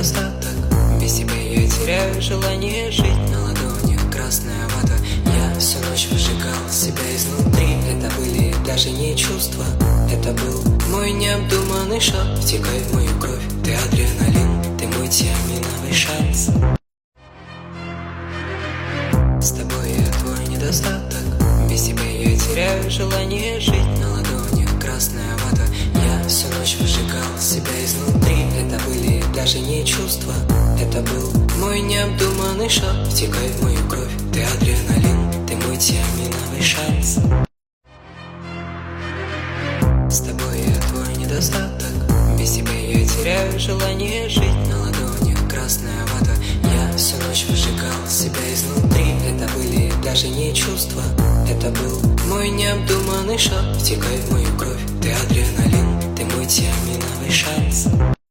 недостаток. Без тебя я теряю желание жить. На ладони красная вата. Я всю ночь выжигал себя изнутри. Это были даже не чувства, это был мой необдуманный шаг. Втекай в мою кровь, ты адреналин, ты мой тиаминовый шанс. С тобой я твой недостаток. Без тебя я теряю желание жить. На ладони красная вата. Я всю ночь выжигал себя изнутри. Это были даже не чувства, это был мой необдуманный шаг. Втекай в мою кровь, ты адреналин, ты мой тиаминовый шанс. С тобой я твой недостаток. Без тебя я теряю желание жить. На ладони красная вата. Я всю ночь выжигал себя изнутри. Это были даже не чувства, это был мой необдуманный шаг. Втекай в мою кровь, ты адреналин, ты мой тиаминовый шанс.